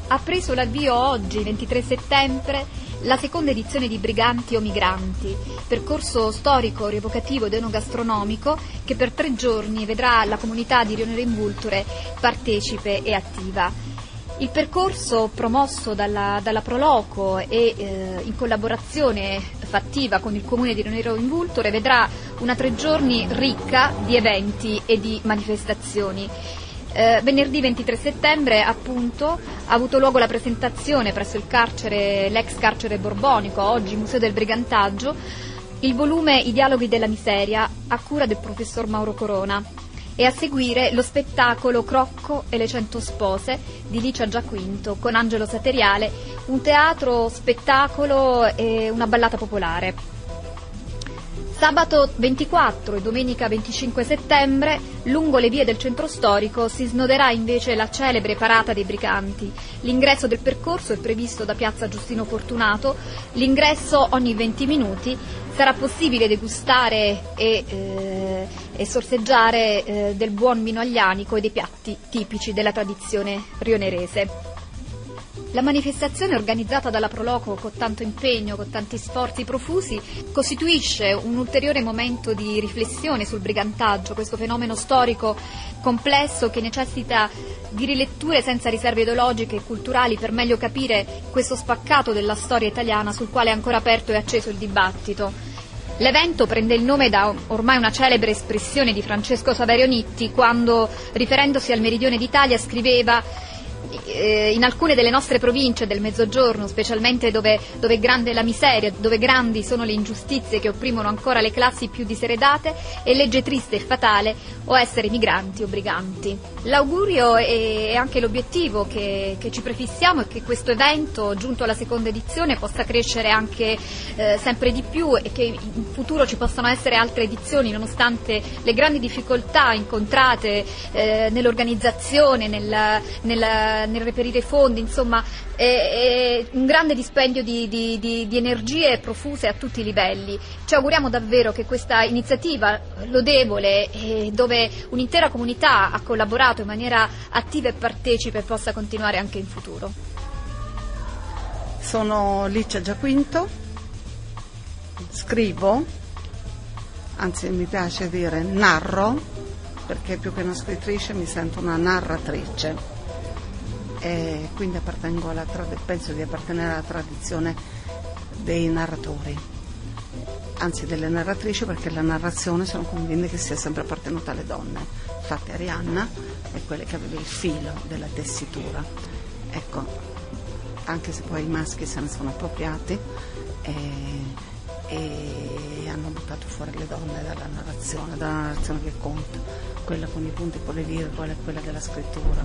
Ha preso l'avvio oggi, 23 settembre, la seconda edizione di Briganti o Migranti, percorso storico, rievocativo ed enogastronomico che per 3 giorni vedrà la comunità di Rionero in Vulture partecipe e attiva. Il percorso, promosso dalla Proloco e in collaborazione fattiva con il comune di Rionero in Vulture, vedrà una 3 giorni ricca di eventi e di manifestazioni. Venerdì 23 settembre appunto ha avuto luogo la presentazione presso l'ex carcere borbonico, oggi Museo del Brigantaggio, il volume I dialoghi della miseria a cura del professor Mauro Corona, e a seguire lo spettacolo Crocco e le 100 spose di Licia Giaquinto con Angelo Sateriale, un teatro spettacolo e una ballata popolare. Sabato 24 e domenica 25 settembre, lungo le vie del centro storico, si snoderà invece la celebre Parata dei Briganti. L'ingresso del percorso è previsto da Piazza Giustino Fortunato, l'ingresso ogni 20 minuti, sarà possibile degustare e sorseggiare del buon vino aglianico e dei piatti tipici della tradizione rionerese. La manifestazione, organizzata dalla Proloco con tanto impegno, con tanti sforzi profusi, costituisce un ulteriore momento di riflessione sul brigantaggio, questo fenomeno storico complesso che necessita di riletture senza riserve ideologiche e culturali per meglio capire questo spaccato della storia italiana sul quale è ancora aperto e acceso il dibattito. L'evento prende il nome da ormai una celebre espressione di Francesco Saverio Nitti, quando, riferendosi al meridione d'Italia, scriveva: in alcune delle nostre province del Mezzogiorno, specialmente dove è grande la miseria, dove grandi sono le ingiustizie che opprimono ancora le classi più diseredate, è legge triste e fatale o essere migranti o briganti. L'augurio e anche l'obiettivo che ci prefissiamo è che questo evento, giunto alla seconda edizione, possa crescere anche sempre di più e che in futuro ci possano essere altre edizioni, nonostante le grandi difficoltà incontrate nell'organizzazione, nel reperire fondi, insomma è un grande dispendio di energie profuse a tutti i livelli. Ci auguriamo davvero che questa iniziativa lodevole, dove un'intera comunità ha collaborato in maniera attiva e partecipe, possa continuare anche in futuro. Sono Licia Giaquinto, scrivo, anzi mi piace dire narro, perché più che una scrittrice mi sento una narratrice. E quindi penso di appartenere alla tradizione dei narratori, anzi delle narratrici, perché la narrazione sono convinta che sia sempre appartenuta alle donne. Infatti Arianna è quella che aveva il filo della tessitura, ecco, anche se poi i maschi se ne sono appropriati e hanno buttato fuori le donne dalla narrazione che conta, quella con i punti, con le virgole, quella della scrittura,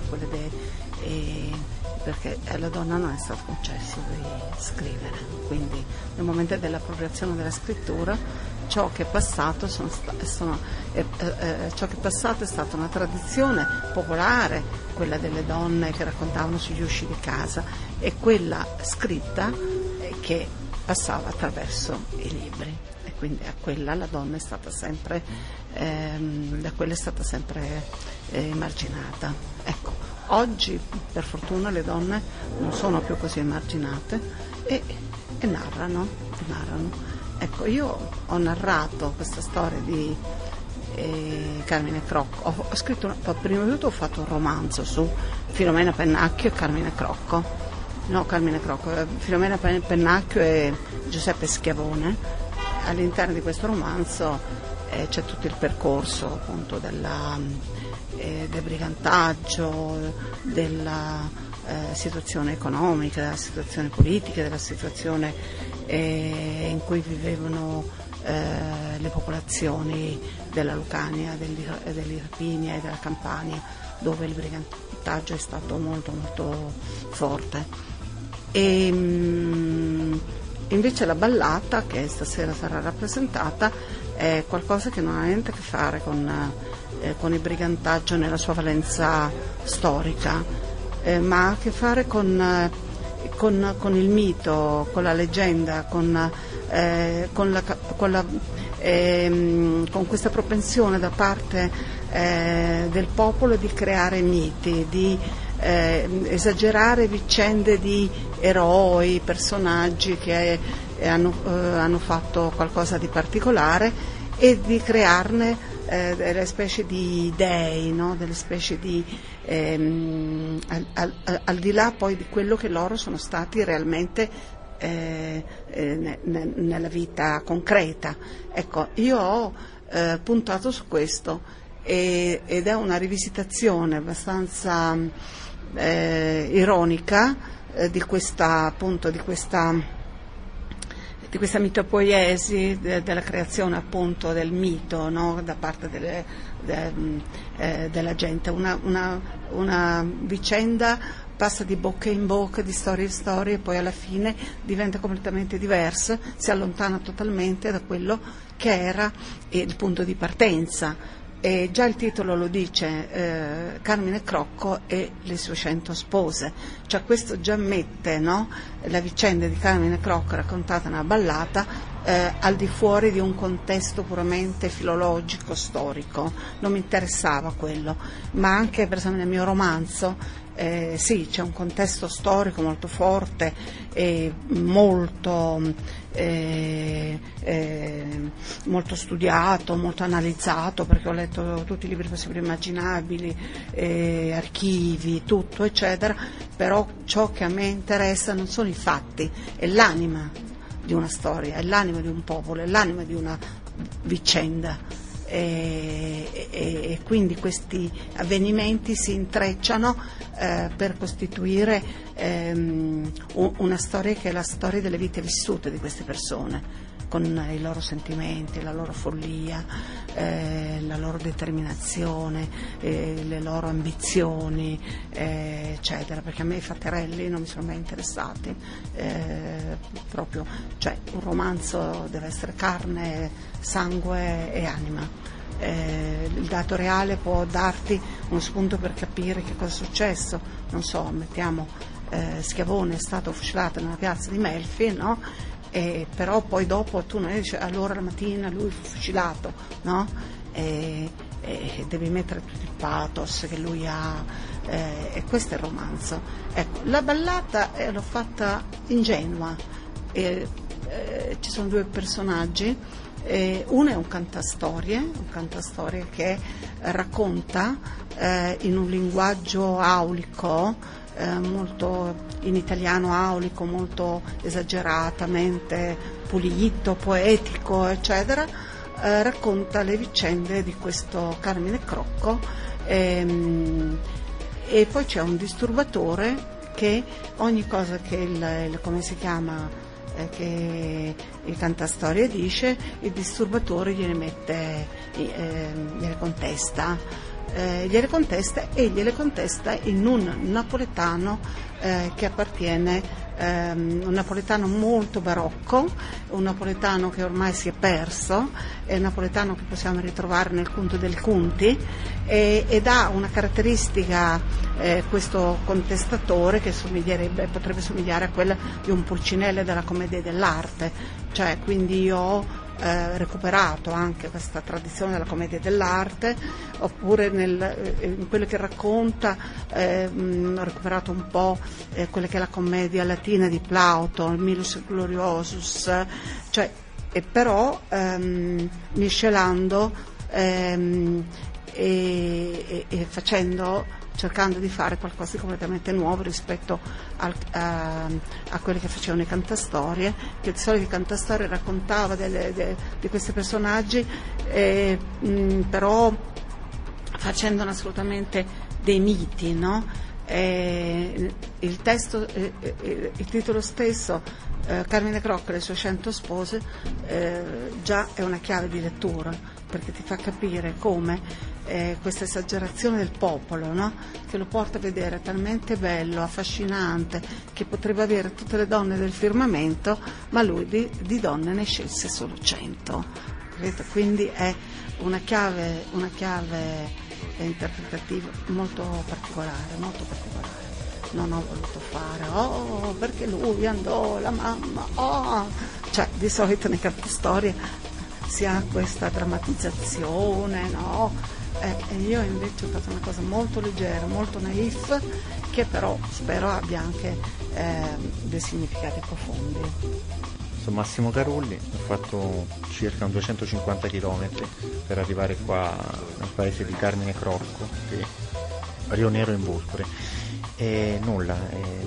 perché alla donna non è stato concesso di scrivere, quindi nel momento dell'appropriazione della scrittura ciò che è passato è stata una tradizione popolare, quella delle donne che raccontavano sugli usci di casa, e quella scritta che passava attraverso i libri, e quindi a quella la donna è stata sempre emarginata. Ecco, oggi per fortuna le donne non sono più così emarginate e narrano. Ecco, io ho narrato questa storia di Carmine Crocco, ho scritto prima di tutto ho fatto un romanzo su Filomena Pennacchio e Carmine Crocco. Filomena Pennacchio e Giuseppe Schiavone. All'interno di questo romanzo c'è tutto il percorso appunto del brigantaggio, della situazione economica, della situazione politica, della situazione in cui vivevano le popolazioni della Lucania, dell'Irpinia e della Campania, dove il brigantaggio è stato molto molto forte. E invece la ballata, che stasera sarà rappresentata, è qualcosa che non ha niente a che fare con il brigantaggio nella sua valenza storica, ma ha a che fare con il mito, con la leggenda, con questa propensione da parte del popolo di creare miti, di esagerare vicende di eroi, personaggi che hanno fatto qualcosa di particolare e di crearne delle specie di dei, no? Delle specie di al di là poi di quello che loro sono stati realmente nella vita concreta. Ecco, io ho puntato su questo ed è una rivisitazione abbastanza ironica di questa mitopoiesi della creazione appunto del mito, no? Da parte della gente, una vicenda passa di bocca in bocca, di storia in storia e poi alla fine diventa completamente diversa, si allontana totalmente da quello che era il punto di partenza. E già il titolo lo dice, Carmine Crocco e le sue 100 spose, cioè questo già mette, no, la vicenda di Carmine Crocco raccontata nella ballata al di fuori di un contesto puramente filologico, storico. Non mi interessava quello, ma anche per esempio nel mio romanzo sì, c'è un contesto storico molto forte e molto studiato, molto analizzato, perché ho letto tutti i libri possibili e immaginabili, archivi, tutto eccetera, però ciò che a me interessa non sono i fatti, è l'anima di una storia, è l'anima di un popolo, è l'anima di una vicenda. E quindi questi avvenimenti si intrecciano per costituire una storia che è la storia delle vite vissute di queste persone, con i loro sentimenti, la loro follia, la loro determinazione, le loro ambizioni, eccetera, perché a me i fatterelli non mi sono mai interessati, proprio, cioè un romanzo deve essere carne, sangue e anima. Il dato reale può darti uno spunto per capire che cosa è successo, non so, mettiamo Schiavone è stato fucilato nella piazza di Melfi, no? Però poi dopo tu non dici allora la mattina lui fu fucilato, no? E devi mettere tutto il pathos che lui ha, e questo è il romanzo. Ecco, la ballata l'ho fatta ingenua, ci sono due personaggi, uno è un cantastorie che racconta in un linguaggio aulico, molto in italiano aulico, molto esageratamente pulito, poetico, eccetera, racconta le vicende di questo Carmine Crocco, e poi c'è un disturbatore che ogni cosa che come si chiama, che il cantastorie dice, il disturbatore gliene contesta in un napoletano che appartiene, un napoletano molto barocco, un napoletano che ormai si è perso, è un napoletano che possiamo ritrovare nel Conto del Conti, ed ha una caratteristica, questo contestatore, che potrebbe somigliare a quella di un Pulcinella della commedia dell'arte, cioè quindi io ho recuperato anche questa tradizione della commedia dell'arte, oppure in quello che racconta ho recuperato un po' quella che è la commedia latina di Plauto, il Milus Gloriosus, cioè, però miscelando e cercando di fare qualcosa di completamente nuovo rispetto a quelle che facevano i cantastorie, che di solito i cantastorie raccontava di questi personaggi, però facendone assolutamente dei miti, no? Il titolo stesso, Carmine Crocco e le sue 100 spose, già è una chiave di lettura, perché ti fa capire come questa esagerazione del popolo, no? Che lo porta a vedere talmente bello, affascinante, che potrebbe avere tutte le donne del firmamento, ma lui di donne ne scelse solo 100. Quindi è una chiave interpretativa molto particolare. Non ho voluto fare perché lui andò, la mamma, cioè di solito nei cantastorie si ha questa drammatizzazione, no? E io invece ho fatto una cosa molto leggera, molto naif, che però spero abbia anche dei significati profondi. Sono Massimo Carulli, ho fatto circa 250 km per arrivare qua nel paese di Carmine Crocco, Rio Nero in Vulture. E nulla,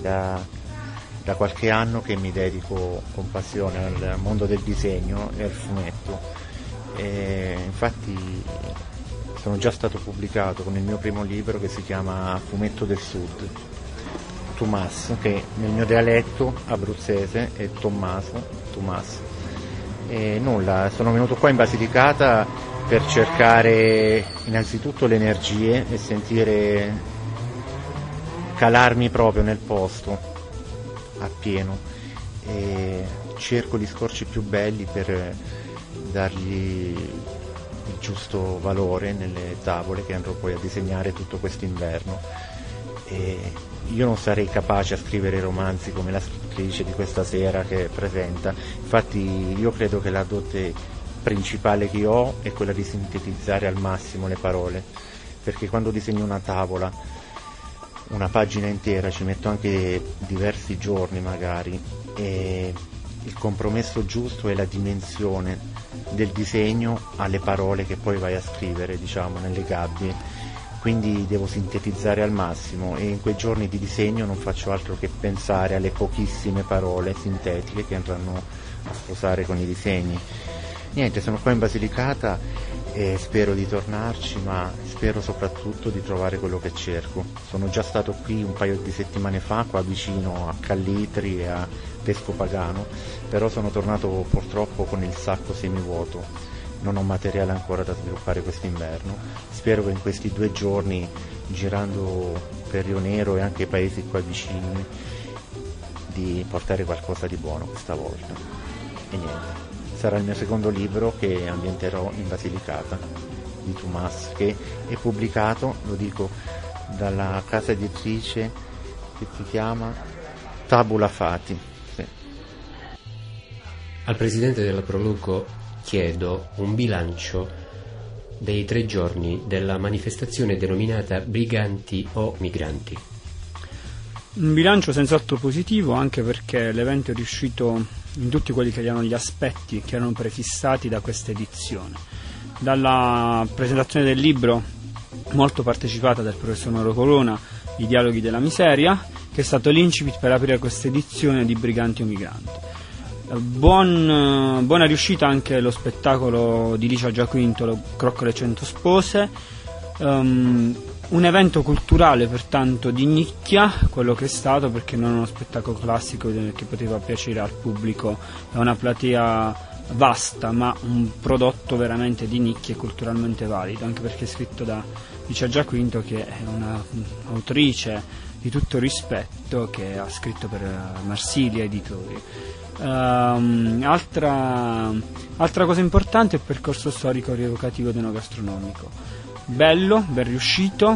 da qualche anno che mi dedico con passione al mondo del disegno e al fumetto. E infatti sono già stato pubblicato con il mio primo libro che si chiama Fumetto del Sud, Tumas, che nel mio dialetto abruzzese è Tommaso, Tumas. E nulla, sono venuto qua in Basilicata per cercare innanzitutto le energie e sentire, calarmi proprio nel posto appieno, e cerco gli scorci più belli per dargli il giusto valore nelle tavole che andrò poi a disegnare tutto quest'inverno. E io non sarei capace a scrivere romanzi come la scrittrice di questa sera che presenta, infatti io credo che la dote principale che io ho è quella di sintetizzare al massimo le parole, perché quando disegno una tavola, una pagina intera, ci metto anche diversi giorni magari, e il compromesso giusto è la dimensione del disegno alle parole che poi vai a scrivere, diciamo, nelle gabbie. Quindi devo sintetizzare al massimo, e in quei giorni di disegno non faccio altro che pensare alle pochissime parole sintetiche che andranno a sposare con i disegni. Niente, sono qua in Basilicata e spero di tornarci, ma spero soprattutto di trovare quello che cerco. Sono già stato qui un paio di settimane fa, qua vicino a Callitri e a Pesco Pagano, però sono tornato purtroppo con il sacco semivuoto. Non ho materiale ancora da sviluppare quest'inverno. Spero che in questi 2 giorni, girando per Rio Nero e anche i paesi qua vicini, di portare qualcosa di buono questa volta. E niente, sarà il mio secondo libro che ambienterò in Basilicata, di Tumas, che è pubblicato, lo dico, dalla casa editrice che si chiama Tabula Fati. Sì. Al presidente della Proluco chiedo un bilancio dei 3 giorni della manifestazione denominata Briganti o Migranti. Un bilancio senz'altro positivo, anche perché l'evento è riuscito in tutti quelli che erano gli aspetti che erano prefissati da questa edizione. Dalla presentazione del libro, molto partecipata dal professor Mauro Corona, I dialoghi della miseria, che è stato l'incipit per aprire questa edizione di Briganti o Migranti. Buona riuscita anche lo spettacolo di Licia Giaquinto, Crocco le 100 spose, un evento culturale pertanto di nicchia, quello che è stato, perché non è uno spettacolo classico che poteva piacere al pubblico e a una platea vasta, ma un prodotto veramente di nicchia e culturalmente valido, anche perché è scritto da Licia Giaquinto, che è un'autrice di tutto rispetto, che ha scritto per Marsiglia Editori. Altra cosa importante è il percorso storico rievocativo ed enogastronomico, ben riuscito.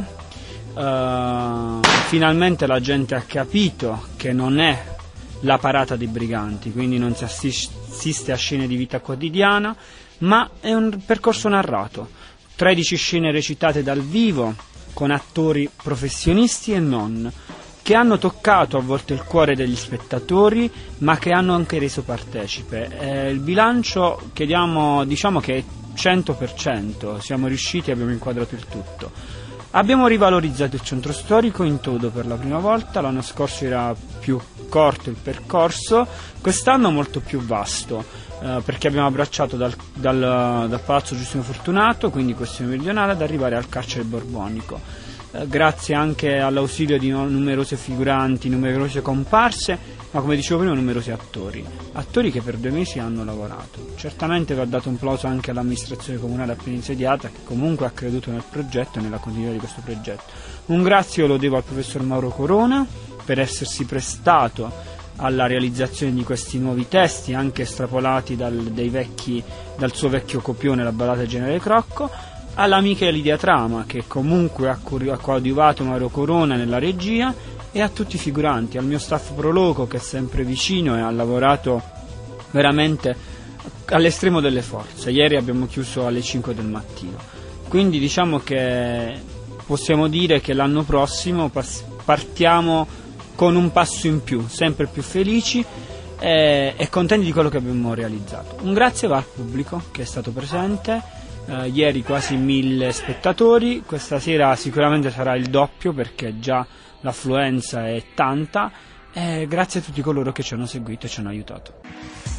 Finalmente la gente ha capito che non è la parata dei briganti, quindi non si assiste a scene di vita quotidiana, ma è un percorso narrato, 13 scene recitate dal vivo con attori professionisti e non, che hanno toccato a volte il cuore degli spettatori, ma che hanno anche reso partecipe. Il bilancio diciamo che è 100%, siamo riusciti, abbiamo inquadrato il tutto. Abbiamo rivalorizzato il centro storico in todo per la prima volta, l'anno scorso era più corto il percorso, quest'anno molto più vasto, perché abbiamo abbracciato dal Palazzo Giustino Fortunato, quindi questione meridionale, ad arrivare al carcere borbonico. Grazie anche all'ausilio di numerose figuranti, numerose comparse, ma come dicevo prima numerosi attori che per 2 mesi hanno lavorato. Certamente va dato un plauso anche all'amministrazione comunale appena insediata, che comunque ha creduto nel progetto e nella continuità di questo progetto. Un grazie lo devo al professor Mauro Corona per essersi prestato alla realizzazione di questi nuovi testi, anche estrapolati dal suo vecchio copione, La ballata del generale Crocco, all'amica Lidia Trama, che comunque ha coadiuvato Mauro Corona nella regia, e a tutti i figuranti, al mio staff Proloco, che è sempre vicino e ha lavorato veramente all'estremo delle forze. Ieri abbiamo chiuso alle 5 del mattino, quindi diciamo che possiamo dire che l'anno prossimo partiamo con un passo in più, sempre più felici e contenti di quello che abbiamo realizzato. Un grazie va al pubblico che è stato presente, ieri quasi 1000 spettatori, questa sera sicuramente sarà il doppio perché già l'affluenza è tanta, e grazie a tutti coloro che ci hanno seguito e ci hanno aiutato.